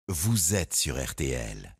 Vous êtes sur RTL.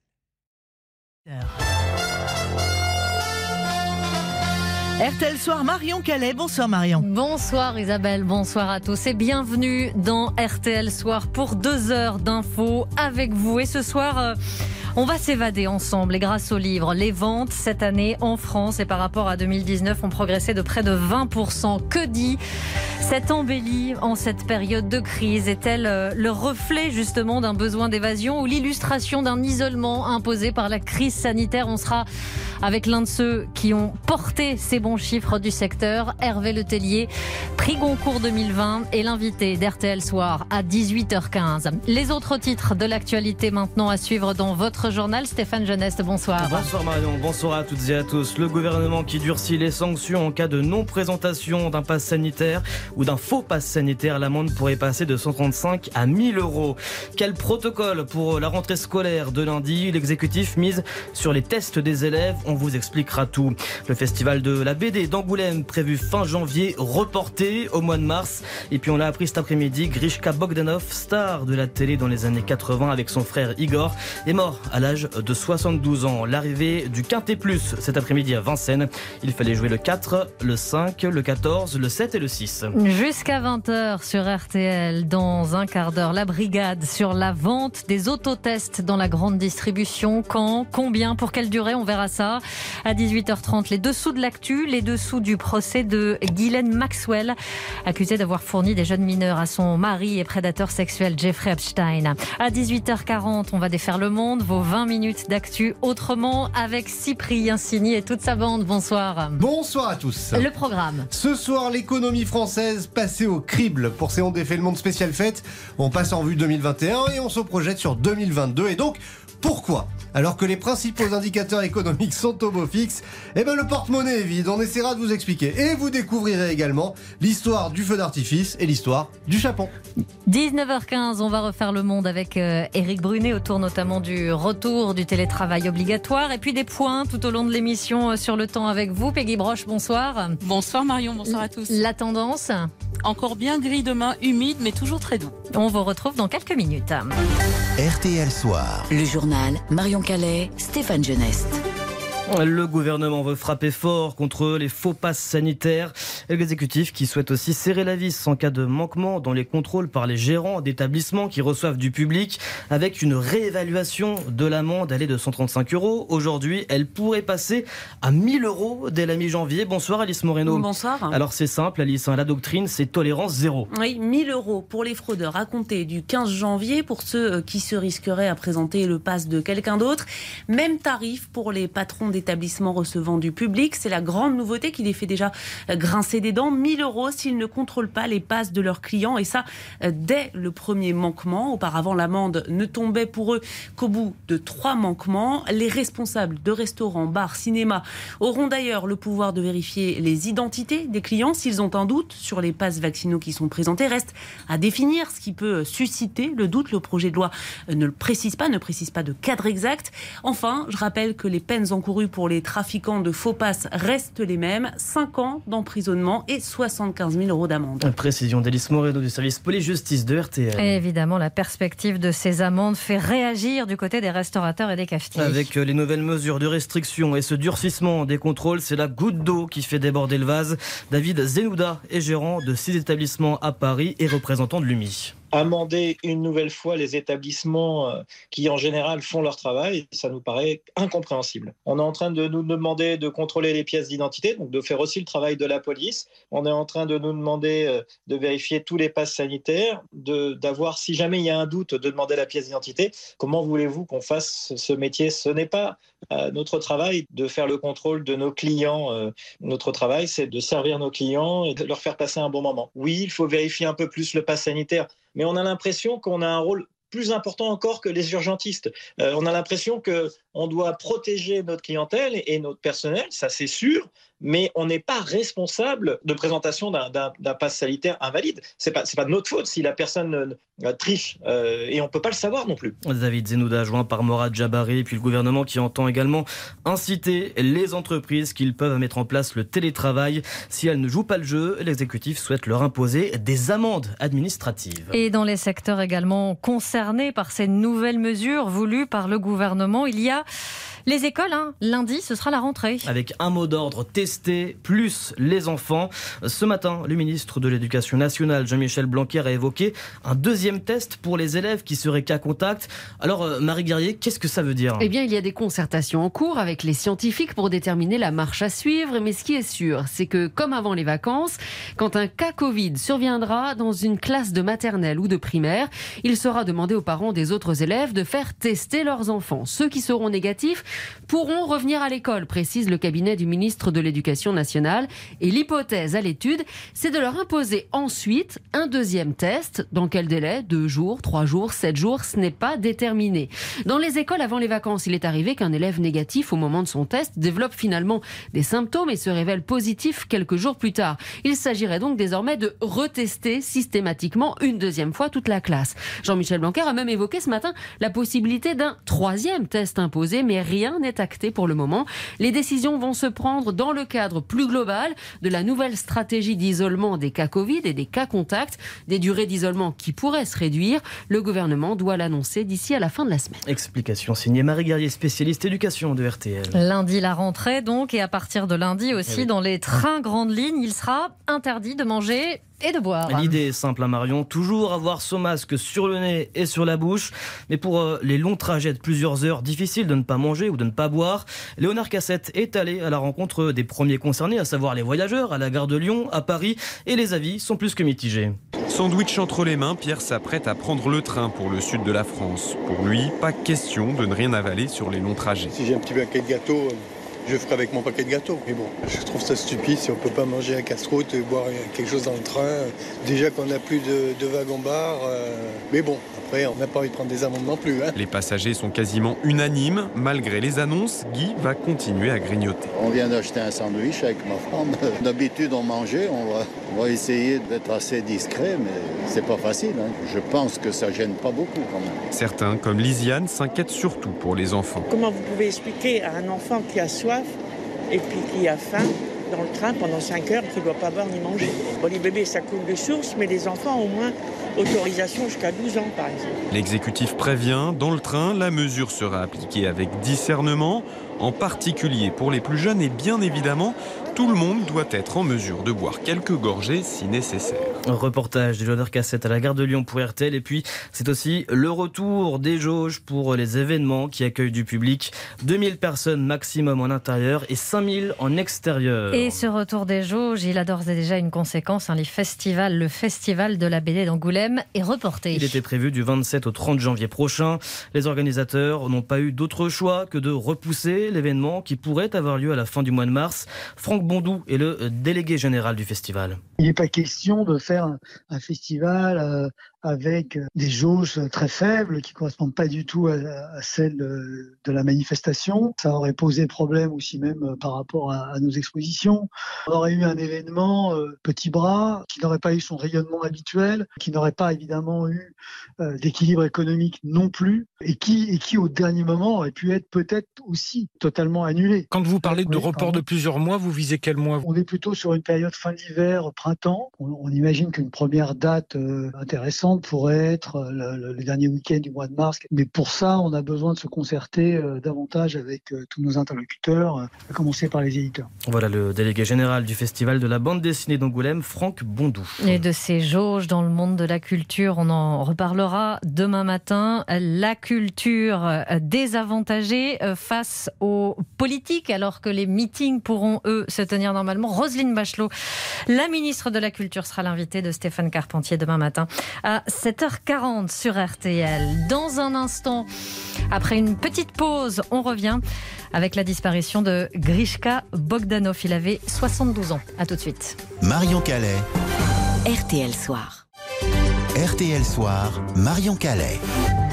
RTL Soir, Marion Calais. Bonsoir Marion. Bonsoir Isabelle, bonsoir à tous et bienvenue dans RTL Soir pour 2 heures d'infos avec vous. Et ce soir, on va s'évader ensemble et grâce au livre. Les ventes cette année en France et par rapport à 2019 ont progressé de près de 20%. Que dit cette embellie en cette période de crise? Est-elle le reflet justement d'un besoin d'évasion ou l'illustration d'un isolement imposé par la crise sanitaire? On sera avec l'un de ceux qui ont porté ces bons chiffres du secteur, Hervé Letellier, prix Goncourt 2020 et l'invité d'RTL Soir à 18h15. Les autres titres de l'actualité maintenant à suivre dans votre journal. Stéphane Geneste, bonsoir. Bonsoir Marion, bonsoir à toutes et à tous. Le gouvernement qui durcit les sanctions en cas de non-présentation d'un pass sanitaire ou d'un faux pass sanitaire. L'amende pourrait passer de 135 à 1000 euros. Quel protocole pour la rentrée scolaire de lundi? L'exécutif mise sur les tests des élèves. On vous expliquera tout. Le festival de la BD d'Angoulême, prévu fin janvier, reporté au mois de mars. Et puis on l'a appris cet après-midi, Grishka Bogdanov, star de la télé dans les années 80 avec son frère Igor, est mort à l'âge de 72 ans. L'arrivée du Quintet Plus cet après-midi à Vincennes. Il fallait jouer le 4, le 5, le 14, le 7 et le 6. Jusqu'à 20h sur RTL, dans un quart d'heure, la brigade sur la vente des autotests dans la grande distribution. Quand, combien, pour quelle durée, on verra ça. À 18h30, les dessous de l'actu, les dessous du procès de Ghislaine Maxwell, accusée d'avoir fourni des jeunes mineurs à son mari et prédateur sexuel Jeffrey Epstein. À 18h40, on va défaire le monde, vos 20 minutes d'actu autrement avec Cyprien Signy et toute sa bande. Bonsoir. Bonsoir à tous. Le programme. Ce soir, l'économie française passée au crible. Pour ces On défait le monde spécial fête, on passe en vue 2021 et on se projette sur 2022. Et donc, pourquoi ? Alors que les principaux indicateurs économiques sont au beau fixe, le porte-monnaie est vide. On essaiera de vous expliquer. Et vous découvrirez également l'histoire du feu d'artifice et l'histoire du chapon. 19h15, on va refaire le monde avec Éric Brunet, autour notamment du retour du télétravail obligatoire. Et puis des points tout au long de l'émission sur le temps avec vous. Peggy Broche, bonsoir. Bonsoir Marion, bonsoir à tous. La tendance ? Encore bien gris demain, humide mais toujours très doux. On vous retrouve dans quelques minutes. RTL Soir. Le journal Marion Calais, Stéphane Geneste. Le gouvernement veut frapper fort contre les faux passes sanitaires. L'exécutif qui souhaite aussi serrer la vis en cas de manquement dans les contrôles par les gérants d'établissements qui reçoivent du public, avec une réévaluation de l'amende allée de 135 €. Aujourd'hui, elle pourrait passer à 1000 € dès la mi-janvier. Bonsoir Alice Moreno. Bonsoir. Alors c'est simple Alice, la doctrine c'est tolérance zéro. Oui, 1000 € pour les fraudeurs à compter du 15 janvier pour ceux qui se risqueraient à présenter le pass de quelqu'un d'autre. Même tarif pour les patrons d'établissements recevant du public. C'est la grande nouveauté qui les fait déjà grincer des dents. 1000 € s'ils ne contrôlent pas les passes de leurs clients. Et ça, dès le premier manquement. Auparavant, l'amende ne tombait pour eux qu'au bout de 3 manquements. Les responsables de restaurants, bars, cinémas auront d'ailleurs le pouvoir de vérifier les identités des clients. S'ils ont un doute sur les passes vaccinaux qui sont présentés, reste à définir ce qui peut susciter le doute. Le projet de loi ne le précise pas, de cadre exact. Enfin, je rappelle que les peines encourues pour les trafiquants de faux passes restent les mêmes, 5 ans d'emprisonnement et 75 000 € d'amende. Précision d'Alice Moreno du service police-justice de RTL. Et évidemment, la perspective de ces amendes fait réagir du côté des restaurateurs et des cafetiers. Avec les nouvelles mesures de restriction et ce durcissement des contrôles, c'est la goutte d'eau qui fait déborder le vase. David Zenouda est gérant de 6 établissements à Paris et représentant de l'UMI. Amender une nouvelle fois les établissements qui en général font leur travail, ça nous paraît incompréhensible. On est en train de nous demander de contrôler les pièces d'identité, donc de faire aussi le travail de la police. On est en train de nous demander de vérifier tous les passes sanitaires, d'avoir, si jamais il y a un doute, de demander la pièce d'identité. Comment voulez-vous qu'on fasse ce métier ? Ce n'est pas notre travail de faire le contrôle de nos clients. Notre travail, c'est de servir nos clients et de leur faire passer un bon moment. Oui, il faut vérifier un peu plus le pass sanitaire, mais on a l'impression qu'on a un rôle plus important encore que les urgentistes. On a l'impression qu'on doit protéger notre clientèle et notre personnel, ça c'est sûr, mais on n'est pas responsable de présentation d'un pass sanitaire invalide. C'est pas de notre faute si la personne triche, et on peut pas le savoir non plus. David Zenouda, joint par Morad Jabari, et puis le gouvernement qui entend également inciter les entreprises qu'ils peuvent mettre en place le télétravail. Si elles ne jouent pas le jeu, l'exécutif souhaite leur imposer des amendes administratives. Et dans les secteurs également concernés par ces nouvelles mesures voulues par le gouvernement, il y a les écoles. Lundi, ce sera la rentrée. Avec un mot d'ordre, tester plus les enfants. Ce matin, le ministre de l'Éducation nationale, Jean-Michel Blanquer, a évoqué un deuxième test pour les élèves qui seraient cas contact. Alors, Marie Guerrier, qu'est-ce que ça veut dire ? Eh bien, il y a des concertations en cours avec les scientifiques pour déterminer la marche à suivre. Mais ce qui est sûr, c'est que, comme avant les vacances, quand un cas Covid surviendra dans une classe de maternelle ou de primaire, il sera demandé aux parents des autres élèves de faire tester leurs enfants. Ceux qui seront négatifs pourront revenir à l'école, précise le cabinet du ministre de l'Éducation nationale. Et l'hypothèse à l'étude, c'est de leur imposer ensuite un deuxième test. Dans quel délai ? 2 jours, 3 jours, 7 jours, ce n'est pas déterminé. Dans les écoles, avant les vacances, il est arrivé qu'un élève négatif au moment de son test développe finalement des symptômes et se révèle positif quelques jours plus tard. Il s'agirait donc désormais de retester systématiquement une deuxième fois toute la classe. Jean-Michel Blanquer a même évoqué ce matin la possibilité d'un troisième test imposé, mais rien n'est acté pour le moment. Les décisions vont se prendre dans le cadre plus global de la nouvelle stratégie d'isolement des cas Covid et des cas contacts, des durées d'isolement qui pourraient se réduire. Le gouvernement doit l'annoncer d'ici à la fin de la semaine. Explication signée Marie Guerrier, spécialiste éducation de RTL. Lundi, la rentrée donc, et à partir de lundi aussi, dans les trains grandes lignes, il sera interdit de manger et de boire. L'idée est simple, Marion, toujours avoir son masque sur le nez et sur la bouche. Mais pour les longs trajets de plusieurs heures, difficile de ne pas manger ou de ne pas boire. Léonard Cassette est allé à la rencontre des premiers concernés, à savoir les voyageurs, à la gare de Lyon, à Paris, et les avis sont plus que mitigés. Sandwich entre les mains, Pierre s'apprête à prendre le train pour le sud de la France. Pour lui, pas question de ne rien avaler sur les longs trajets. Si j'ai un petit paquet de gâteaux, je ferai avec mon paquet de gâteaux. Mais bon, je trouve ça stupide si on ne peut pas manger à casse-croûte et boire quelque chose dans le train. Déjà qu'on n'a plus de wagons-bar. Mais bon, après, on n'a pas envie de prendre des amendes non plus. Les passagers sont quasiment unanimes. Malgré les annonces, Guy va continuer à grignoter. On vient d'acheter un sandwich avec ma femme. D'habitude, on mangeait. On va essayer d'être assez discret, mais c'est pas facile. Je pense que ça gêne pas beaucoup quand même. Certains, comme Lisiane, s'inquiètent surtout pour les enfants. Comment vous pouvez expliquer à un enfant qui a soif et puis qui a faim dans le train pendant 5 heures qu'il ne doit pas boire ni manger? Bon, les bébés, ça coule de source, mais les enfants, au moins, autorisation jusqu'à 12 ans, par exemple. L'exécutif prévient, dans le train, la mesure sera appliquée avec discernement, en particulier pour les plus jeunes, et bien évidemment, tout le monde doit être en mesure de boire quelques gorgées si nécessaire. Reportage de Léonard Cassette à la gare de Lyon pour RTL. Et puis, c'est aussi le retour des jauges pour les événements qui accueillent du public. 2000 personnes maximum en intérieur et 5000 en extérieur. Et ce retour des jauges, il a d'ores et déjà une conséquence. Le festival de la BD d'Angoulême est reporté. Il était prévu du 27 au 30 janvier prochain. Les organisateurs n'ont pas eu d'autre choix que de repousser l'événement qui pourrait avoir lieu à la fin du mois de mars. Franck Bondou est le délégué général du festival. Il n'est pas question de faire un festival avec des jauges très faibles qui ne correspondent pas du tout à celles de la manifestation. Ça aurait posé problème aussi même par rapport à nos expositions. On aurait eu un événement petit bras qui n'aurait pas eu son rayonnement habituel, qui n'aurait pas évidemment eu d'équilibre économique non plus et qui au dernier moment aurait pu être peut-être aussi totalement annulé. Quand vous parlez de report de plusieurs mois, vous visez quel mois ? On est plutôt sur une période fin d'hiver, printemps. On imagine qu'une première date intéressante pourrait être le dernier week-end du mois de mars. Mais pour ça, on a besoin de se concerter davantage avec tous nos interlocuteurs, à commencer par les éditeurs. Voilà le délégué général du festival de la bande dessinée d'Angoulême, Franck Bondou. Et de ces jauges dans le monde de la culture, on en reparlera demain matin. La culture désavantagée face aux politiques, alors que les meetings pourront, eux, se tenir normalement. Roselyne Bachelot, la ministre de la Culture, sera l'invitée de Stéphane Carpentier demain matin à 7h40 sur RTL. Dans un instant, après une petite pause, on revient avec la disparition de Grishka Bogdanov. Il avait 72 ans. À tout de suite. Marion Calais. RTL Soir. RTL Soir, Marion Calais.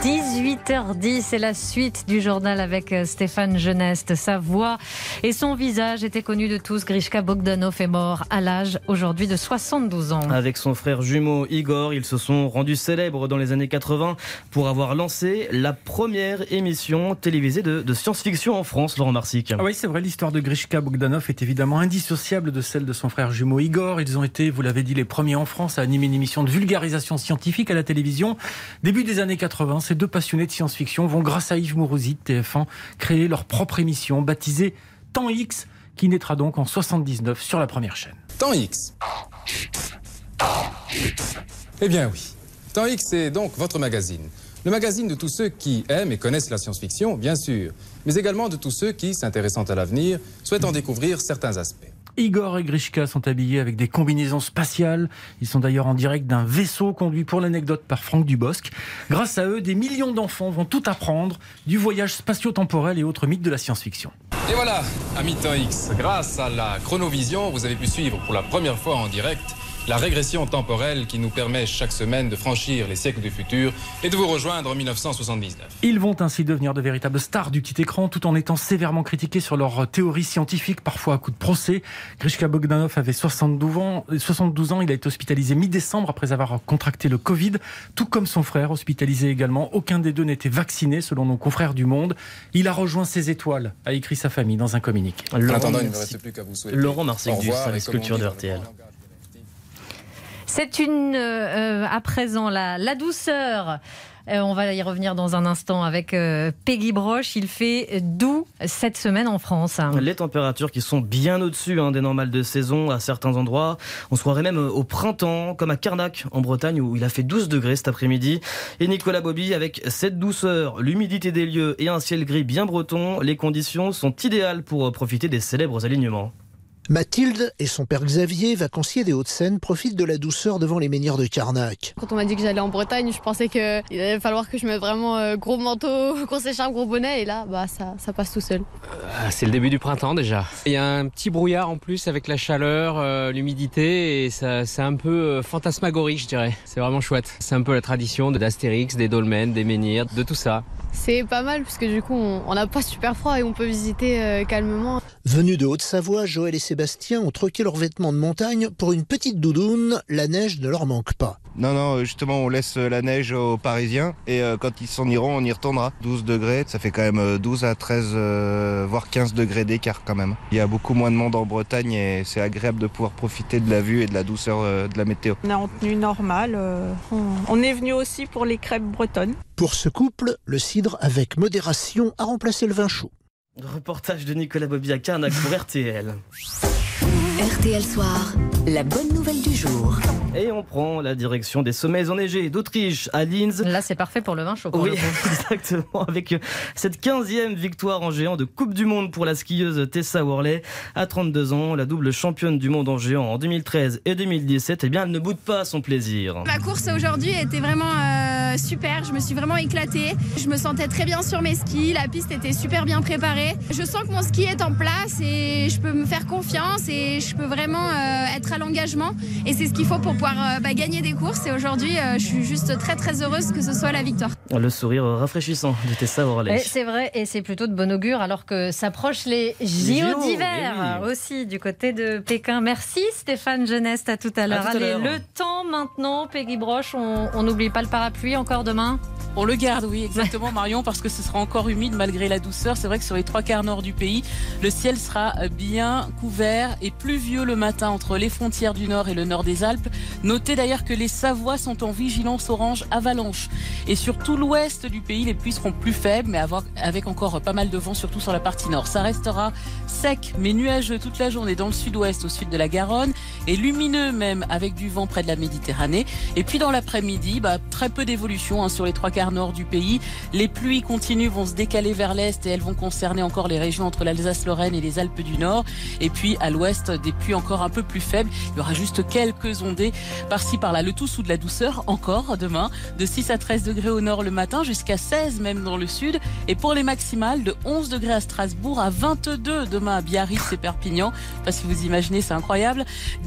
18h10, c'est la suite du journal avec Stéphane Genest. Sa voix et son visage étaient connus de tous. Grishka Bogdanov est mort à l'âge aujourd'hui de 72 ans. Avec son frère jumeau Igor, ils se sont rendus célèbres dans les années 80 pour avoir lancé la première émission télévisée de science-fiction en France, Laurent Marsic. Ah oui, c'est vrai, l'histoire de Grishka Bogdanov est évidemment indissociable de celle de son frère jumeau Igor. Ils ont été, vous l'avez dit, les premiers en France à animer une émission de vulgarisation scientifique à la télévision. Début des années 80, ces deux passionnés de science-fiction vont, grâce à Yves Mourouzi de TF1, créer leur propre émission baptisée Temps X, qui naîtra donc en 79 sur la première chaîne. Temps X. Eh bien oui, Temps X, c'est donc votre magazine. Le magazine de tous ceux qui aiment et connaissent la science-fiction, bien sûr, mais également de tous ceux qui, s'intéressant à l'avenir, souhaitent en découvrir certains aspects. Igor et Grishka sont habillés avec des combinaisons spatiales. Ils sont d'ailleurs en direct d'un vaisseau conduit pour l'anecdote par Franck Dubosc. Grâce à eux, des millions d'enfants vont tout apprendre du voyage spatio-temporel et autres mythes de la science-fiction. Et voilà, amis Temps X, grâce à la chronovision, vous avez pu suivre pour la première fois en direct la régression temporelle qui nous permet chaque semaine de franchir les siècles du futur et de vous rejoindre en 1979. Ils vont ainsi devenir de véritables stars du petit écran tout en étant sévèrement critiqués sur leurs théories scientifiques, parfois à coups de procès. Grishka Bogdanov avait 72 ans. Il a été hospitalisé mi-décembre après avoir contracté le Covid, tout comme son frère, hospitalisé également. Aucun des deux n'était vacciné, selon nos confrères du Monde. Il a rejoint ses étoiles, a écrit sa famille dans un communiqué. En attendant, il ne me reste plus qu'à vous souhaiter. Laurent Marsic du service culture de RTL. C'est à présent la douceur. On va y revenir dans un instant avec Peggy Broche. Il fait doux cette semaine en France. Les températures qui sont bien au-dessus des normales de saison à certains endroits. On se croirait même au printemps, comme à Carnac en Bretagne où il a fait 12 degrés cet après-midi. Et Nicolas Bobby, avec cette douceur, l'humidité des lieux et un ciel gris bien breton, les conditions sont idéales pour profiter des célèbres alignements. Mathilde et son père Xavier, vacanciers des Hauts-de-Seine, profitent de la douceur devant les menhirs de Carnac. Quand on m'a dit que j'allais en Bretagne, je pensais qu'il allait falloir que je mette vraiment gros manteau, grosse écharpe, gros bonnet, et là, ça passe tout seul. C'est le début du printemps déjà. Il y a un petit brouillard en plus avec la chaleur, l'humidité, et c'est un peu fantasmagorique, je dirais. C'est vraiment chouette. C'est un peu la tradition d'Astérix, des dolmens, des menhirs, de tout ça. C'est pas mal parce que du coup on n'a pas super froid et on peut visiter calmement. Venus de Haute-Savoie, Joël et Sébastien ont troqué leurs vêtements de montagne pour une petite doudoune. La neige ne leur manque pas. Non, justement on laisse la neige aux Parisiens et quand ils s'en iront on y retournera. 12 degrés, ça fait quand même 12 à 13 voire 15 degrés d'écart quand même. Il y a beaucoup moins de monde en Bretagne et c'est agréable de pouvoir profiter de la vue et de la douceur de la météo. On est en tenue normale, on est venu aussi pour les crêpes bretonnes. Pour ce couple, le cidre avec modération a remplacé le vin chaud. Reportage de Nicolas Bobby à Carnac pour RTL. RTL Soir, la bonne nouvelle du jour. Et on prend la direction des sommets enneigés d'Autriche à Linz. Là, c'est parfait pour le vin chaud. Oui, exactement. Avec cette 15e victoire en géant de Coupe du Monde pour la skieuse Tessa Worley. À 32 ans, la double championne du monde en géant en 2013 et 2017, elle ne boude pas son plaisir. Ma course aujourd'hui était vraiment super. Je me suis vraiment éclatée. Je me sentais très bien sur mes skis. La piste était super bien préparée. Je sens que mon ski est en place et je peux me faire confiance et je peux vraiment être à l'engagement. Et c'est ce qu'il faut pour pouvoir gagner des courses. Et aujourd'hui, je suis juste très très heureuse que ce soit la victoire. Le sourire rafraîchissant de Tessa Worley. C'est vrai, et c'est plutôt de bon augure alors que s'approchent les JO d'hiver aussi du côté de Pékin. Merci Stéphane Genest, à tout à l'heure. Allez, le temps maintenant, Peggy Broche, on n'oublie pas le parapluie encore demain. On le garde, oui, exactement Marion, parce que ce sera encore humide malgré la douceur. C'est vrai que sur les 3/4 nord du pays, le ciel sera bien couvert et pluvieux le matin entre les frontières du nord et le nord des Alpes. Notez d'ailleurs que les Savoies sont en vigilance orange avalanche. Et sur tout l'ouest du pays, les pluies seront plus faibles, mais avec encore pas mal de vent, surtout sur la partie nord. Ça restera sec, mais nuageux toute la journée dans le sud-ouest, au sud de la Garonne, et lumineux même, avec du vent près de la Méditerranée. Et puis dans l'après-midi, très peu d'évolution sur les 3/4 nord du pays. Les pluies continuent, vont se décaler vers l'est et elles vont concerner encore les régions entre l'Alsace-Lorraine et les Alpes du Nord. Et puis à l'ouest, des pluies encore un peu plus faibles. Il y aura juste quelques ondées par-ci par-là. Le tout sous de la douceur encore demain, de 6 à 13 degrés au nord le matin, jusqu'à 16 même dans le sud. Et pour les maximales, de 11 degrés à Strasbourg, à 22 demain à Biarritz et Perpignan. Je sais pas si vous imaginez, c'est incroyable.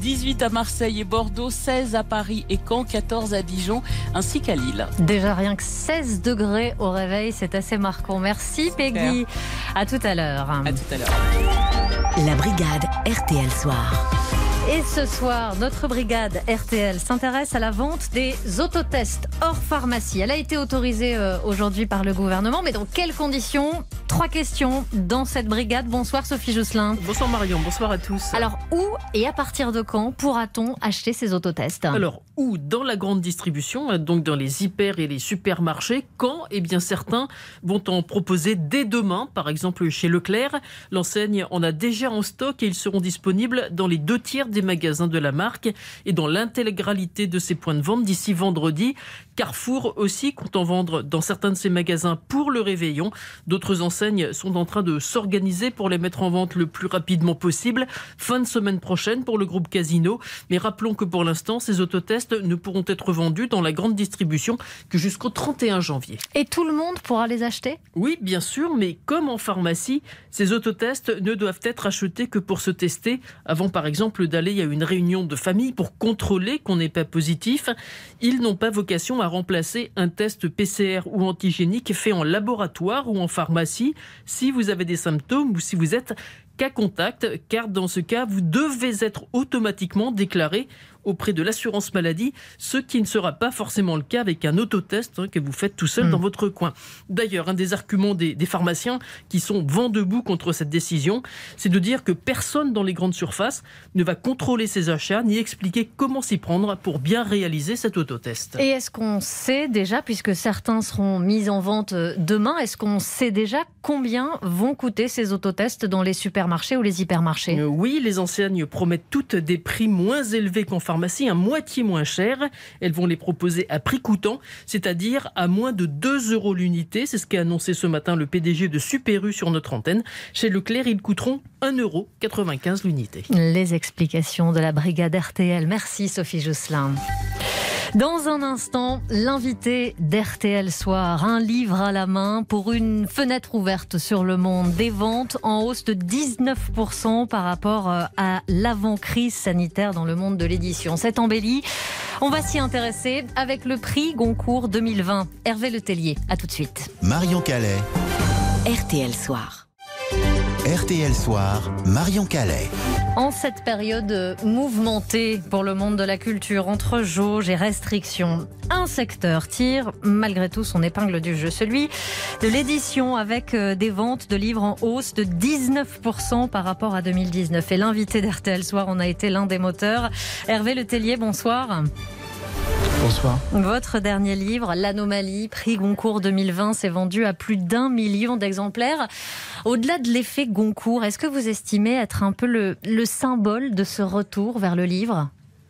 18 à Marseille et Bordeaux, 16 à Paris et Caen, 14 à Dijon ainsi qu'à Lille. Déjà rien que 16 degrés au réveil, c'est assez marquant. Merci Peggy. À tout à l'heure. À tout à l'heure. La brigade RTL Soir. Et ce soir, notre brigade RTL s'intéresse à la vente des autotests hors pharmacie. Elle a été autorisée aujourd'hui par le gouvernement, mais dans quelles conditions ? 3 questions dans cette brigade. Bonsoir Sophie Jousselin. Bonsoir Marion, bonsoir à tous. Alors, où et à partir de quand pourra-t-on acheter ces autotests ? Alors, où ? Dans la grande distribution, donc dans les hyper et les supermarchés. Quand ? Eh bien, certains vont en proposer dès demain, par exemple chez Leclerc. L'enseigne en a déjà en stock et ils seront disponibles dans les 2/3 des magasins de la marque et dans l'intégralité de ses points de vente d'ici vendredi. Carrefour aussi compte en vendre dans certains de ses magasins pour le réveillon. D'autres enseignes sont en train de s'organiser pour les mettre en vente le plus rapidement possible. Fin de semaine prochaine pour le groupe Casino. Mais rappelons que pour l'instant, ces autotests ne pourront être vendus dans la grande distribution que jusqu'au 31 janvier. Et tout le monde pourra les acheter ? Oui, bien sûr, mais comme en pharmacie, ces autotests ne doivent être achetés que pour se tester avant, par exemple, d'aller à une réunion de famille pour contrôler qu'on n'est pas positif. Ils n'ont pas vocation à remplacer un test PCR ou antigénique fait en laboratoire ou en pharmacie si vous avez des symptômes ou si vous êtes cas contact, car dans ce cas, vous devez être automatiquement déclaré auprès de l'assurance maladie, ce qui ne sera pas forcément le cas avec un autotest que vous faites tout seul dans votre coin. D'ailleurs, un des arguments des pharmaciens qui sont vent debout contre cette décision, c'est de dire que personne dans les grandes surfaces ne va contrôler ses achats ni expliquer comment s'y prendre pour bien réaliser cet autotest. Et est-ce qu'on sait déjà, puisque certains seront mis en vente demain, est-ce qu'on sait déjà combien vont coûter ces autotests dans les supermarchés ou les hypermarchés ? Oui, les enseignes promettent toutes des prix moins élevés qu'en pharmacie, à moitié moins cher. Elles vont les proposer à prix coûtant, c'est-à-dire à moins de 2 € l'unité. C'est ce qu'a annoncé ce matin le PDG de Super U sur notre antenne. Chez Leclerc, ils coûteront 1,95 € l'unité. Les explications de la brigade RTL. Merci Sophie Jousselin. Dans un instant, l'invité d'RTL Soir, un livre à la main pour une fenêtre ouverte sur le monde. Des ventes en hausse de 19% par rapport à l'avant-crise sanitaire dans le monde de l'édition. C'est embelli. On va s'y intéresser avec le prix Goncourt 2020. Hervé Letellier, à tout de suite. Marion Calais. RTL Soir. RTL Soir, Marion Calais. En cette période mouvementée pour le monde de la culture, entre jauges et restrictions, un secteur tire malgré tout son épingle du jeu, celui de l'édition, avec des ventes de livres en hausse de 19% par rapport à 2019. Et l'invité d'RTL Soir en a été l'un des moteurs. Hervé Letellier, bonsoir. Bonsoir. Votre dernier livre, L'Anomalie, prix Goncourt 2020, s'est vendu à plus d'1 million d'exemplaires. Au-delà de l'effet Goncourt, est-ce que vous estimez être un peu le symbole de ce retour vers le livre ?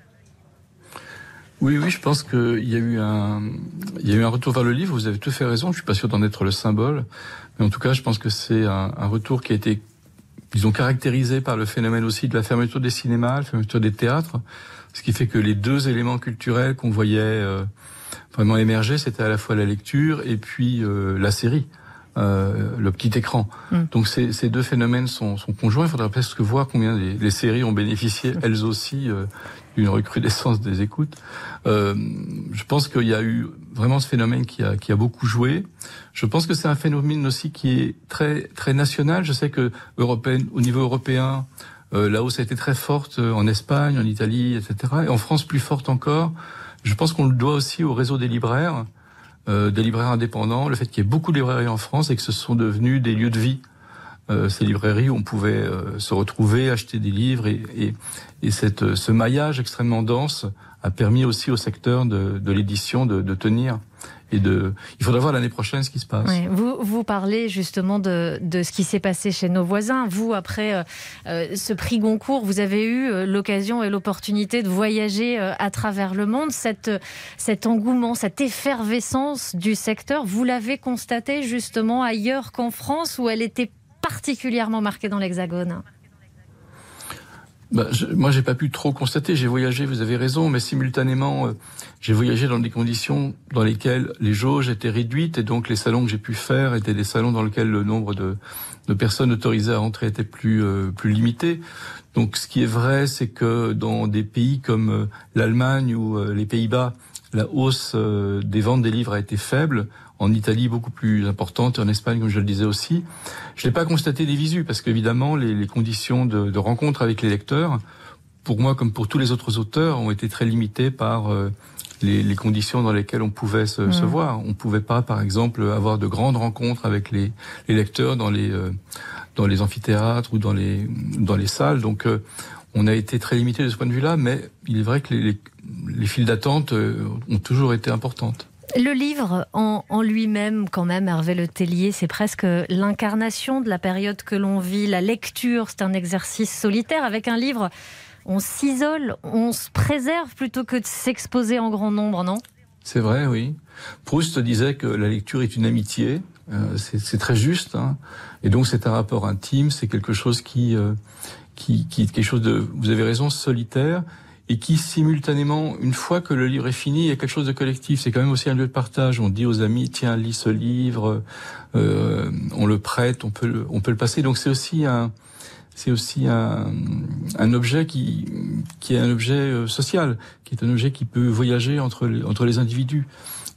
Oui, je pense qu'il y a eu un retour vers le livre. Vous avez tout fait raison. Je suis pas sûr d'en être le symbole, mais en tout cas, je pense que c'est un retour qui a été, disons, caractérisé par le phénomène aussi de la fermeture des cinémas, la fermeture des théâtres. Ce qui fait que les 2 éléments culturels qu'on voyait vraiment émerger, c'était à la fois la lecture et puis la série, le petit écran. Donc ces 2 phénomènes sont conjoints. Il faudra presque voir combien les séries ont bénéficié, elles aussi, d'une recrudescence des écoutes. Je pense qu'il y a eu vraiment ce phénomène qui a beaucoup joué. Je pense que c'est un phénomène aussi qui est très, très national. Je sais que au niveau européen, la hausse a été très forte en Espagne, en Italie, etc. Et en France, plus forte encore. Je pense qu'on le doit aussi au réseau des libraires indépendants, le fait qu'il y ait beaucoup de librairies en France et que ce sont devenus des lieux de vie. Ces librairies où on pouvait se retrouver, acheter des livres et ce maillage extrêmement dense a permis aussi au secteur de l'édition de tenir. Il faudra voir l'année prochaine ce qui se passe. Oui, vous parlez justement de ce qui s'est passé chez nos voisins. Vous, après ce prix Goncourt, vous avez eu l'occasion et l'opportunité de voyager à travers le monde. Cet engouement, cette effervescence du secteur, vous l'avez constaté justement ailleurs qu'en France, où elle était particulièrement marquée dans l'Hexagone? Moi, j'ai pas pu trop constater. J'ai voyagé, vous avez raison, mais simultanément, j'ai voyagé dans des conditions dans lesquelles les jauges étaient réduites et donc les salons que j'ai pu faire étaient des salons dans lesquels le nombre de personnes autorisées à entrer était plus limité. Donc, ce qui est vrai, c'est que dans des pays comme l'Allemagne ou les Pays-Bas, la hausse des ventes des livres a été faible. En Italie, beaucoup plus importante, et en Espagne, comme je le disais aussi. Je n'ai pas constaté des visus, parce qu'évidemment, les conditions de rencontre avec les lecteurs, pour moi, comme pour tous les autres auteurs, ont été très limitées par les conditions dans lesquelles on pouvait se voir. On ne pouvait pas, par exemple, avoir de grandes rencontres avec les lecteurs dans les amphithéâtres ou dans les salles. Donc, on a été très limité de ce point de vue-là, mais il est vrai que les files d'attente ont toujours été importantes. Le livre en lui-même, quand même, Hervé Le Tellier, c'est presque l'incarnation de la période que l'on vit. La lecture, c'est un exercice solitaire. Avec un livre, on s'isole, on se préserve plutôt que de s'exposer en grand nombre, non ? C'est vrai, oui. Proust disait que la lecture est une amitié. C'est très juste, hein. Et donc c'est un rapport intime, c'est quelque chose qui est quelque chose de, vous avez raison, solitaire. Et qui, simultanément, une fois que le livre est fini, il y a quelque chose de collectif. C'est quand même aussi un lieu de partage. On dit aux amis, tiens, lis ce livre, on le prête, on peut le passer. Donc c'est aussi un objet qui est un objet social, qui est un objet qui peut voyager entre les individus.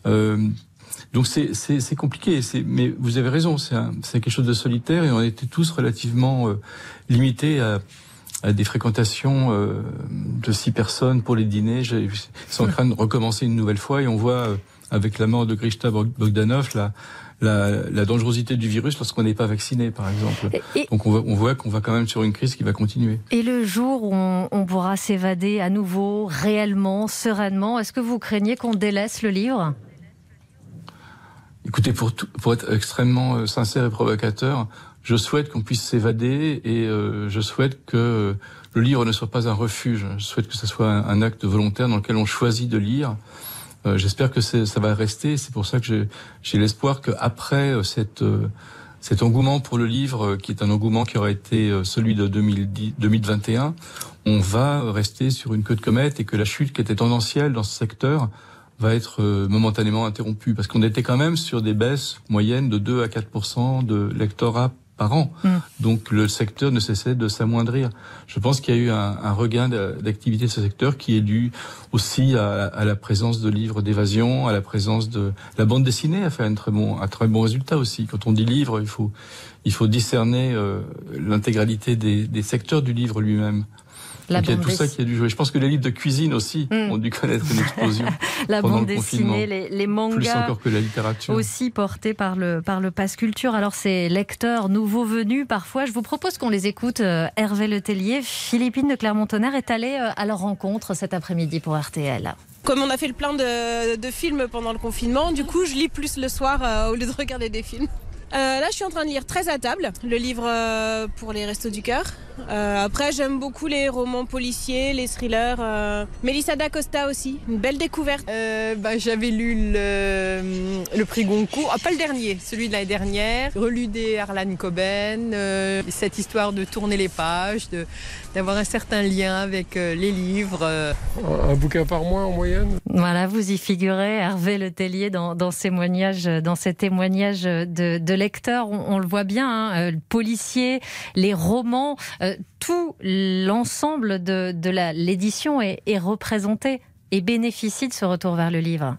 Donc c'est compliqué, mais vous avez raison, c'est quelque chose de solitaire et on était tous relativement limités à des fréquentations de 6 personnes pour les dîners. Ils sont en train de recommencer une nouvelle fois et on voit avec la mort de Grishka Bogdanov la dangerosité du virus lorsqu'on n'est pas vacciné, par exemple. Donc on voit qu'on va quand même sur une crise qui va continuer. Et le jour où on pourra s'évader à nouveau, réellement, sereinement, est-ce que vous craignez qu'on délaisse le livre ? Écoutez, pour être extrêmement sincère et provocateur, je souhaite qu'on puisse s'évader et je souhaite que le livre ne soit pas un refuge. Je souhaite que ce soit un acte volontaire dans lequel on choisit de lire. J'espère que ça va rester. C'est pour ça que j'ai l'espoir qu'après cet engouement pour le livre, qui est un engouement qui aurait été celui de 2021, on va rester sur une queue de comète et que la chute qui était tendancielle dans ce secteur va être momentanément interrompue. Parce qu'on était quand même sur des baisses moyennes de 2 à 4% de lectorat par an. Donc le secteur ne cessait de s'amoindrir. Je pense qu'il y a eu un regain d'activité de ce secteur qui est dû aussi à la présence de livres d'évasion, à la présence de la bande dessinée a fait un très bon résultat aussi. Quand on dit livre, il faut discerner l'intégralité des secteurs du livre lui-même. Donc il y a tout ça qui a dû jouer. Je pense que les livres de cuisine aussi ont dû connaître une explosion. La pendant bande le dessinée, les mangas, plus encore que la littérature, aussi portés par le Pass Culture. Alors ces lecteurs nouveaux venus, parfois, je vous propose qu'on les écoute. Hervé Le Tellier, Philippine de Clermont-Tonnerre est allée à leur rencontre cet après-midi pour RTL. Comme on a fait le plein de films pendant le confinement, du coup je lis plus le soir au lieu de regarder des films. Là, je suis en train de lire 13 à table, le livre pour les Restos du Cœur. Après, j'aime beaucoup les romans policiers, les thrillers. Mélissa d'Acosta aussi, une belle découverte. J'avais lu le prix Goncourt, pas le dernier, celui de l'année dernière. Relu des Harlan Coben, cette histoire de tourner les pages, d'avoir un certain lien avec les livres. Un bouquin par mois en moyenne. Voilà, vous y figurez, Hervé Le Tellier, dans ces témoignages de lecteurs, on le voit bien, le policier, les romans, tout l'ensemble de l'édition est représenté et bénéficie de ce retour vers le livre.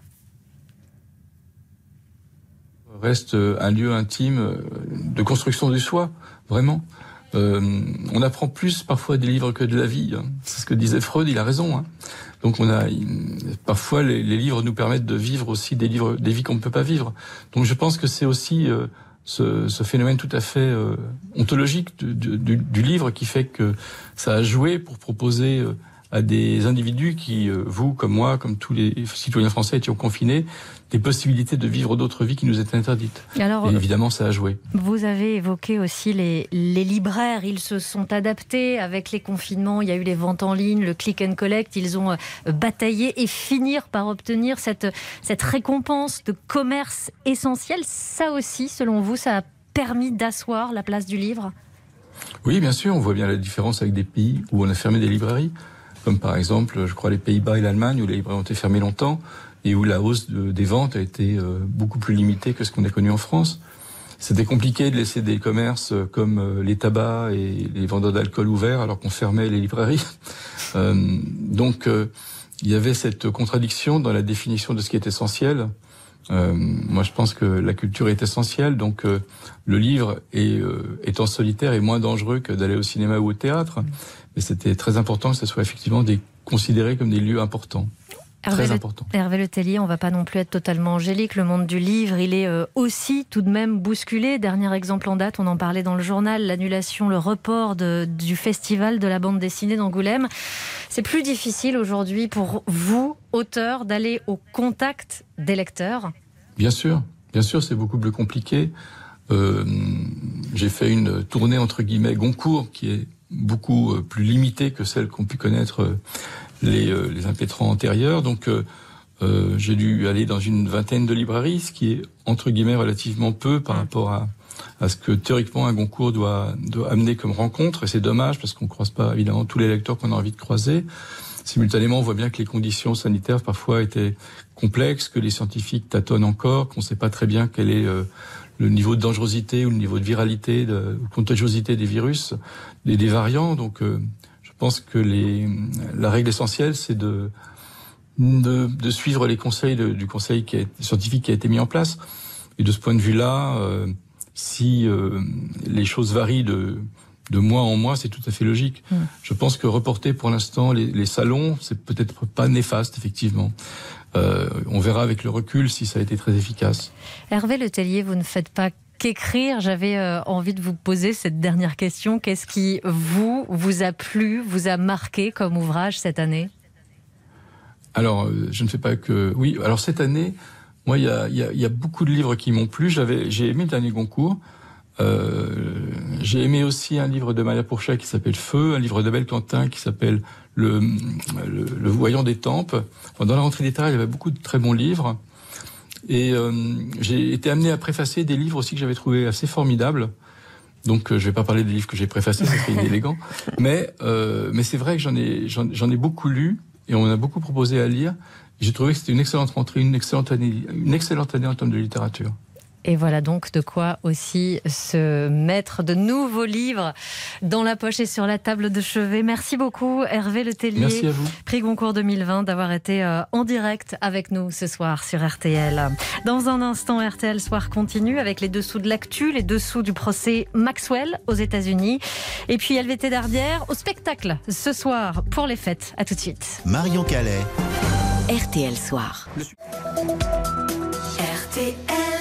Reste un lieu intime de construction du soi, vraiment. On apprend plus parfois des livres que de la vie. C'est ce que disait Freud, il a raison. Hein. Donc parfois les livres nous permettent de vivre aussi des vies qu'on ne peut pas vivre. Donc je pense que c'est aussi ce phénomène tout à fait ontologique du livre qui fait que ça a joué pour proposer à des individus qui, vous comme moi, comme tous les citoyens français étions confinés, des possibilités de vivre d'autres vies qui nous étaient interdites. Alors, et évidemment, ça a joué. Vous avez évoqué aussi les libraires. Ils se sont adaptés avec les confinements. Il y a eu les ventes en ligne, le click and collect. Ils ont bataillé et finir par obtenir cette récompense de commerce essentiel. Ça aussi, selon vous, ça a permis d'asseoir la place du livre ? Oui, bien sûr, on voit bien la différence avec des pays où on a fermé des librairies, comme par exemple, je crois, les Pays-Bas et l'Allemagne, où les librairies ont été fermées longtemps, et où la hausse des ventes a été beaucoup plus limitée que ce qu'on a connu en France. C'était compliqué de laisser des commerces comme les tabacs et les vendeurs d'alcool ouverts alors qu'on fermait les librairies. Donc, il y avait cette contradiction dans la définition de ce qui est essentiel. Moi, je pense que la culture est essentielle, donc le livre étant solitaire est moins dangereux que d'aller au cinéma ou au théâtre. Mais c'était très important que ce soit effectivement considéré comme des lieux importants. Très important. Hervé Le Tellier, on ne va pas non plus être totalement angélique. Le monde du livre, il est aussi tout de même bousculé. Dernier exemple en date, on en parlait dans le journal, l'annulation, le report du festival de la bande dessinée d'Angoulême. C'est plus difficile aujourd'hui pour vous, auteurs, d'aller au contact des lecteurs? Bien sûr, c'est beaucoup plus compliqué. J'ai fait une tournée entre guillemets Goncourt qui est beaucoup plus limitée que celle qu'ont pu connaître les impétrants antérieurs. Donc j'ai dû aller dans une vingtaine de librairies, ce qui est entre guillemets relativement peu par rapport à ce que théoriquement un Goncourt doit amener comme rencontre. Et c'est dommage parce qu'on ne croise pas évidemment tous les lecteurs qu'on a envie de croiser. Simultanément, on voit bien que les conditions sanitaires parfois étaient complexes, que les scientifiques tâtonnent encore, qu'on ne sait pas très bien quel est le niveau de dangerosité ou le niveau de viralité, de contagiosité des virus, des variants. Donc je pense que la règle essentielle, c'est de suivre les conseils du conseil scientifique qui a été mis en place. Et de ce point de vue-là, si les choses varient de mois en mois, c'est tout à fait logique. Je pense que reporter pour l'instant les salons, c'est peut-être pas néfaste, effectivement. On verra avec le recul si ça a été très efficace. Hervé Le Tellier, vous ne faites pas qu'écrire. J'avais envie de vous poser cette dernière question. Qu'est-ce qui vous a plu, vous a marqué comme ouvrage cette année? Alors, je ne fais pas que... Oui, alors cette année, moi, il y a beaucoup de livres qui m'ont plu. J'ai aimé le dernier Goncourt. J'ai aimé aussi un livre de Maria Pourchet qui s'appelle Feu, un livre d'Abel Quentin qui s'appelle le Voyant des Tempes. Dans la rentrée littéraire, il y avait beaucoup de très bons livres. Et j'ai été amené à préfacer des livres aussi que j'avais trouvé assez formidables. Donc je vais pas parler des livres que j'ai préfacés, ça serait inélégant. Mais c'est vrai que j'en ai beaucoup lu et on m'a beaucoup proposé à lire. J'ai trouvé que c'était une excellente rentrée, une excellente année en termes de littérature. Et voilà donc de quoi aussi se mettre de nouveaux livres dans la poche et sur la table de chevet. Merci beaucoup Hervé Le Tellier. Merci à vous. Prix Goncourt 2020 d'avoir été en direct avec nous ce soir sur RTL. Dans un instant, RTL Soir continue avec les dessous de l'actu, les dessous du procès Maxwell aux États-Unis. Et puis LVT Dardière au spectacle ce soir pour les fêtes. À tout de suite. Marion Calais. RTL Soir. RTL.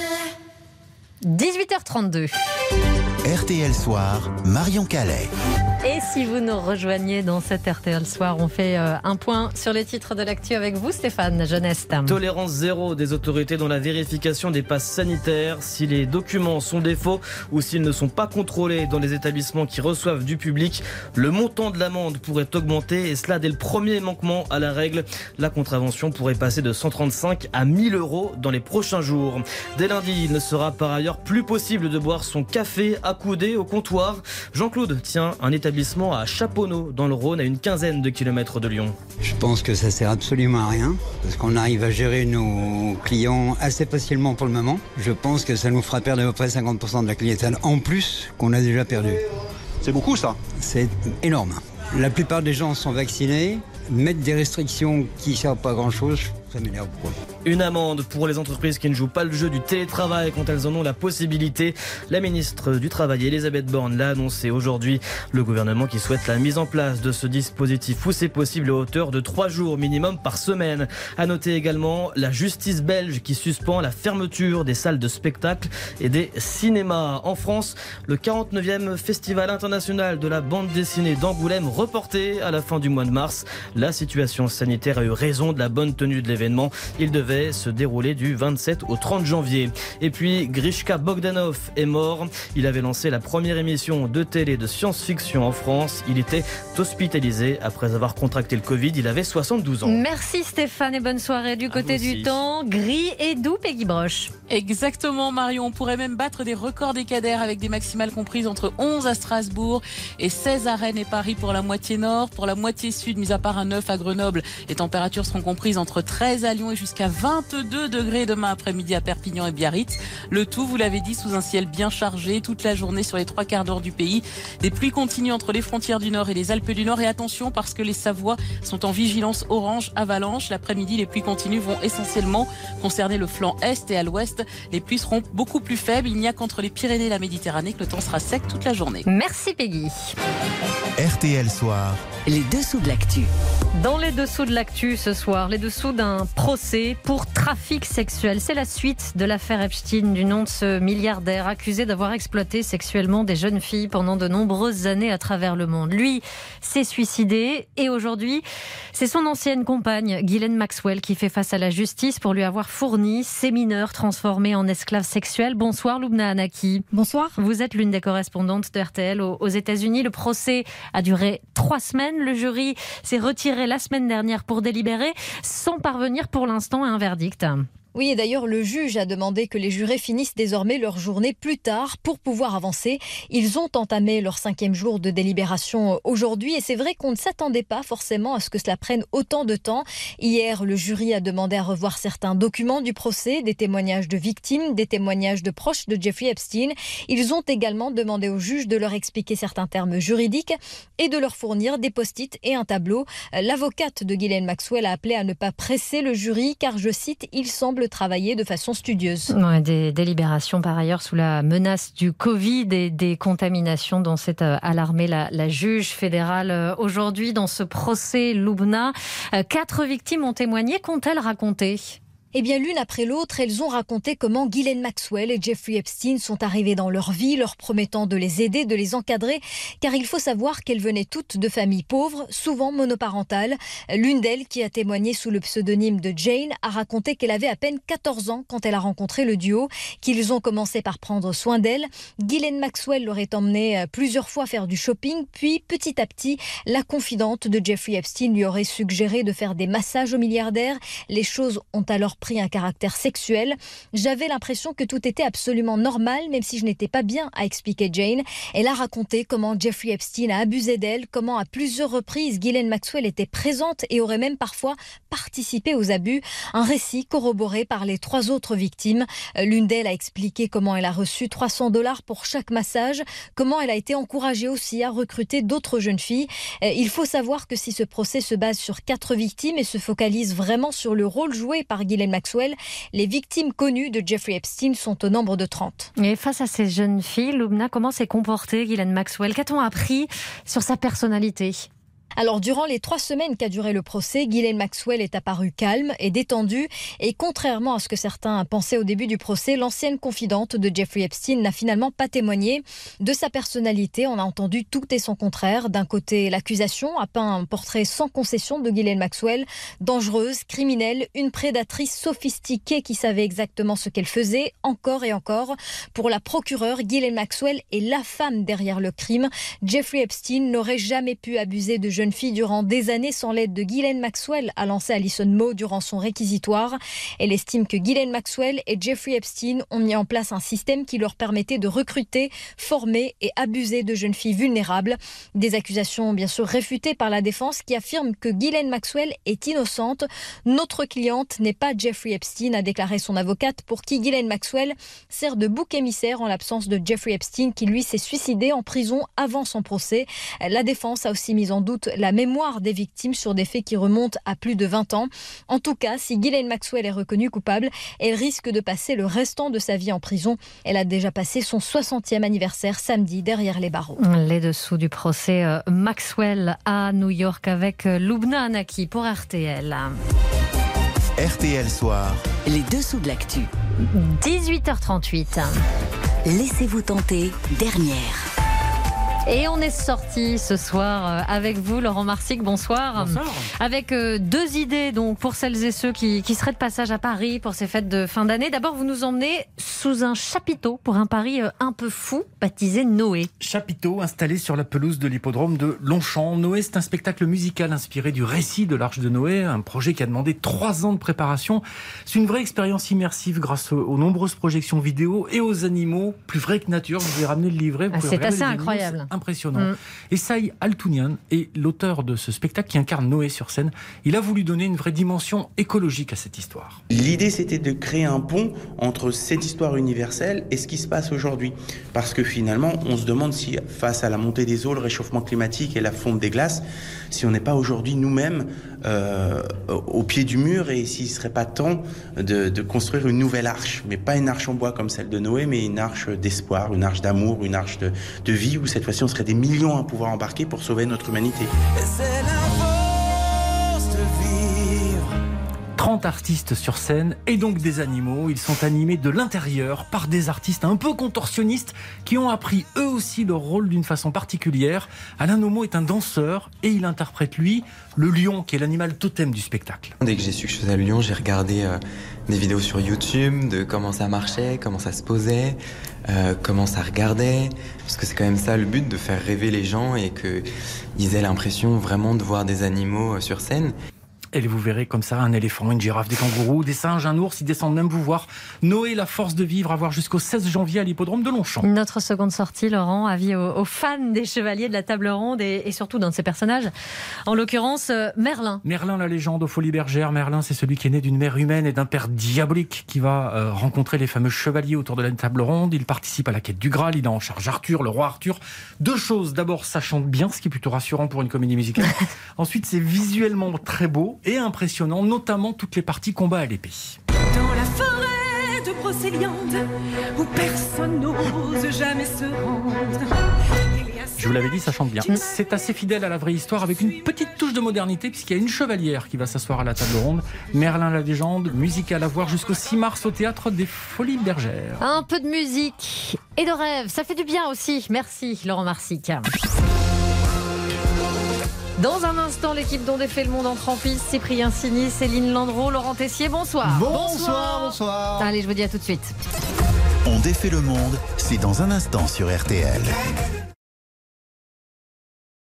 18h32. RTL Soir, Marion Calais. Et si vous nous rejoignez dans cet RTL Soir, on fait un point sur les titres de l'actu avec vous, Stéphane Geneste. Tolérance zéro des autorités dans la vérification des passes sanitaires. Si les documents sont des faux ou s'ils ne sont pas contrôlés dans les établissements qui reçoivent du public, le montant de l'amende pourrait augmenter et cela dès le premier manquement à la règle. La contravention pourrait passer de 135 à 1000 € dans les prochains jours. Dès lundi, il ne sera par ailleurs plus possible de boire son café accoudé au comptoir. Jean-Claude tient un établissement à Chaponneau, dans le Rhône, à une quinzaine de kilomètres de Lyon. Je pense que ça sert absolument à rien, parce qu'on arrive à gérer nos clients assez facilement pour le moment. Je pense que ça nous fera perdre à peu près 50% de la clientèle en plus qu'on a déjà perdu. C'est beaucoup ça? C'est énorme. La plupart des gens sont vaccinés, mettre des restrictions qui ne servent pas à grand-chose, ça m'énerve beaucoup. Une amende pour les entreprises qui ne jouent pas le jeu du télétravail quand elles en ont la possibilité. La ministre du Travail, Elisabeth Borne, l'a annoncé aujourd'hui. Le gouvernement qui souhaite la mise en place de ce dispositif où c'est possible à hauteur de 3 jours minimum par semaine. À noter également la justice belge qui suspend la fermeture des salles de spectacle et des cinémas. En France, le 49e Festival international de la bande dessinée d'Angoulême reporté à la fin du mois de mars. La situation sanitaire a eu raison de la bonne tenue de l'événement. l'événement. Il devait se dérouler du 27 au 30 janvier. Et puis Grishka Bogdanov est mort. Il avait lancé la première émission de télé de science-fiction en France. Il était hospitalisé après avoir contracté le Covid. Il avait 72 ans. Merci Stéphane et bonne soirée. Du côté du temps, gris et doux, Peggy Broche. Exactement Marion, on pourrait même battre des records décadaires avec des maximales comprises entre 11 à Strasbourg et 16 à Rennes et Paris pour la moitié nord. Pour la moitié sud, mis à part un 9 à Grenoble, les températures seront comprises entre 13 à Lyon et jusqu'à 22 degrés demain après-midi à Perpignan et Biarritz. Le tout, vous l'avez dit, sous un ciel bien chargé toute la journée sur les 3/4 du pays. Des pluies continuent entre les frontières du Nord et les Alpes du Nord. Et attention parce que les Savoies sont en vigilance orange avalanche. L'après-midi, les pluies continues vont essentiellement concerner le flanc est et à l'ouest. Les pluies seront beaucoup plus faibles. Il n'y a qu'entre les Pyrénées et la Méditerranée que le temps sera sec toute la journée. Merci Peggy. RTL Soir. Les dessous de l'actu. Dans les dessous de l'actu ce soir, les dessous d'un procès pour trafic sexuel. C'est la suite de l'affaire Epstein, du nom de ce milliardaire accusé d'avoir exploité sexuellement des jeunes filles pendant de nombreuses années à travers le monde. Lui s'est suicidé et aujourd'hui, c'est son ancienne compagne, Ghislaine Maxwell, qui fait face à la justice pour lui avoir fourni ses mineurs transformés en esclaves sexuels. Bonsoir Loubna Anaki. Bonsoir. Vous êtes l'une des correspondantes de RTL aux États-Unis. Le procès a duré 3 semaines. Le jury s'est retiré la semaine dernière pour délibérer sans parvenir pour l'instant à un verdict. Oui, et d'ailleurs, le juge a demandé que les jurés finissent désormais leur journée plus tard pour pouvoir avancer. Ils ont entamé leur 5e jour de délibération aujourd'hui et c'est vrai qu'on ne s'attendait pas forcément à ce que cela prenne autant de temps. Hier, le jury a demandé à revoir certains documents du procès, des témoignages de victimes, des témoignages de proches de Jeffrey Epstein. Ils ont également demandé au juge de leur expliquer certains termes juridiques et de leur fournir des post-it et un tableau. L'avocate de Ghislaine Maxwell a appelé à ne pas presser le jury car, je cite, il semble travailler de façon studieuse. Ouais, des délibérations par ailleurs sous la menace du Covid et des contaminations dont s'est alarmée la juge fédérale aujourd'hui dans ce procès Loubna. 4 victimes ont témoigné. Qu'ont-elles raconté ? Eh bien, l'une après l'autre, elles ont raconté comment Ghislaine Maxwell et Jeffrey Epstein sont arrivés dans leur vie, leur promettant de les aider, de les encadrer, car il faut savoir qu'elles venaient toutes de familles pauvres, souvent monoparentales. L'une d'elles, qui a témoigné sous le pseudonyme de Jane, a raconté qu'elle avait à peine 14 ans quand elle a rencontré le duo, qu'ils ont commencé par prendre soin d'elle. Ghislaine Maxwell l'aurait emmenée plusieurs fois faire du shopping, puis petit à petit, la confidente de Jeffrey Epstein lui aurait suggéré de faire des massages au milliardaire. Les choses ont alors pris un caractère sexuel. J'avais l'impression que tout était absolument normal, même si je n'étais pas bien, a expliqué Jane. Elle a raconté comment Jeffrey Epstein a abusé d'elle, comment à plusieurs reprises Ghislaine Maxwell était présente et aurait même parfois participé aux abus. Un récit corroboré par les 3 autres victimes. L'une d'elles a expliqué comment elle a reçu $300 pour chaque massage, comment elle a été encouragée aussi à recruter d'autres jeunes filles. Il faut savoir que si ce procès se base sur 4 victimes et se focalise vraiment sur le rôle joué par Ghislaine Maxwell, les victimes connues de Jeffrey Epstein sont au nombre de 30. Et face à ces jeunes filles, Loubna, comment s'est comportée Ghislaine Maxwell ? Qu'a-t-on appris sur sa personnalité ? Alors, durant les 3 semaines qu'a duré le procès, Ghislaine Maxwell est apparue calme et détendue. Et contrairement à ce que certains pensaient au début du procès, l'ancienne confidente de Jeffrey Epstein n'a finalement pas témoigné. De sa personnalité, on a entendu tout et son contraire. D'un côté, l'accusation a peint un portrait sans concession de Ghislaine Maxwell. Dangereuse, criminelle, une prédatrice sophistiquée qui savait exactement ce qu'elle faisait, encore et encore. Pour la procureure, Ghislaine Maxwell est la femme derrière le crime. Jeffrey Epstein n'aurait jamais pu abuser de jeune fille durant des années sans l'aide de Ghislaine Maxwell, a lancé Alison Moe durant son réquisitoire. Elle estime que Ghislaine Maxwell et Jeffrey Epstein ont mis en place un système qui leur permettait de recruter, former et abuser de jeunes filles vulnérables. Des accusations bien sûr réfutées par la défense qui affirme que Ghislaine Maxwell est innocente. Notre cliente n'est pas Jeffrey Epstein, a déclaré son avocate, pour qui Ghislaine Maxwell sert de bouc émissaire en l'absence de Jeffrey Epstein qui lui s'est suicidé en prison avant son procès. La défense a aussi mis en doute la mémoire des victimes sur des faits qui remontent à plus de 20 ans. En tout cas, si Ghislaine Maxwell est reconnue coupable, elle risque de passer le restant de sa vie en prison. Elle a déjà passé son 60e anniversaire samedi derrière les barreaux. Les dessous du procès Maxwell à New York avec Loubna Anaki pour RTL. RTL Soir. Les dessous de l'actu. 18h38. Laissez-vous tenter, dernière. Et on est sorti ce soir avec vous, Laurent Marsic, bonsoir. Bonsoir. Avec 2 idées donc pour celles et ceux qui seraient de passage à Paris pour ces fêtes de fin d'année. D'abord, vous nous emmenez sous un chapiteau pour un pari un peu fou, baptisé Noé. Chapiteau installé sur la pelouse de l'hippodrome de Longchamp. Noé, c'est un spectacle musical inspiré du récit de l'Arche de Noé, un projet qui a demandé 3 ans de préparation. C'est une vraie expérience immersive grâce aux nombreuses projections vidéo et aux animaux, plus vrais que nature. Vous avez ramené le livret. C'est assez incroyable. C'est impressionnant. Essaï Altounian est l'auteur de ce spectacle qui incarne Noé sur scène. Il a voulu donner une vraie dimension écologique à cette histoire. L'idée, c'était de créer un pont entre cette histoire universelle et ce qui se passe aujourd'hui. Parce que finalement, on se demande si, face à la montée des eaux, le réchauffement climatique et la fonte des glaces, si on n'est pas aujourd'hui nous-mêmes au pied du mur et s'il ne serait pas temps de construire une nouvelle arche. Mais pas une arche en bois comme celle de Noé, mais une arche d'espoir, une arche d'amour, une arche de vie où cette fois-ci on serait des millions à pouvoir embarquer pour sauver notre humanité. C'est la force de vivre. 30 artistes sur scène et donc des animaux. Ils sont animés de l'intérieur par des artistes un peu contorsionnistes qui ont appris eux aussi leur rôle d'une façon particulière. Alain Nomo est un danseur et il interprète lui le lion qui est l'animal totem du spectacle. Dès que j'ai su que je faisais le lion, j'ai regardé des vidéos sur YouTube de comment ça marchait, comment ça se posait, comment ça regardait. Parce que c'est quand même ça le but, de faire rêver les gens et qu'ils aient l'impression vraiment de voir des animaux sur scène. Et vous verrez comme ça un éléphant, une girafe, des kangourous, des singes, un ours, ils descendent même vous voir. Noé, la force de vivre, à voir jusqu'au 16 janvier à l'hippodrome de Longchamp. Notre seconde sortie, Laurent, avis aux fans des Chevaliers de la Table Ronde et surtout d'un de ses personnages, en l'occurrence Merlin. Merlin, la légende aux Folies Bergères. Merlin, c'est celui qui est né d'une mère humaine et d'un père diabolique qui va rencontrer les fameux chevaliers autour de la Table Ronde. Il participe à la quête du Graal, il a en charge Arthur, le roi Arthur. 2 choses, d'abord ça chante bien, ce qui est plutôt rassurant pour une comédie musicale. Ensuite, c'est visuellement très beau et impressionnant, notamment toutes les parties combat à l'épée. Dans la forêt de Brocéliande, où personne n'ose jamais se rendre. Je vous l'avais dit, ça chante bien. C'est assez fidèle à la vraie histoire avec une petite touche de modernité puisqu'il y a une chevalière qui va s'asseoir à la table ronde. Merlin la légende, musical à voir jusqu'au 6 mars au théâtre des Folies Bergères. Un peu de musique et de rêve, ça fait du bien aussi. Merci Laurent Marsic. Dans un instant, l'équipe dont défait le monde entre en piste, Cyprien Signy, Céline Landreau, Laurent Tessier, bonsoir. Bonsoir. Allez, je vous dis à tout de suite. On défait le monde, c'est dans un instant sur RTL.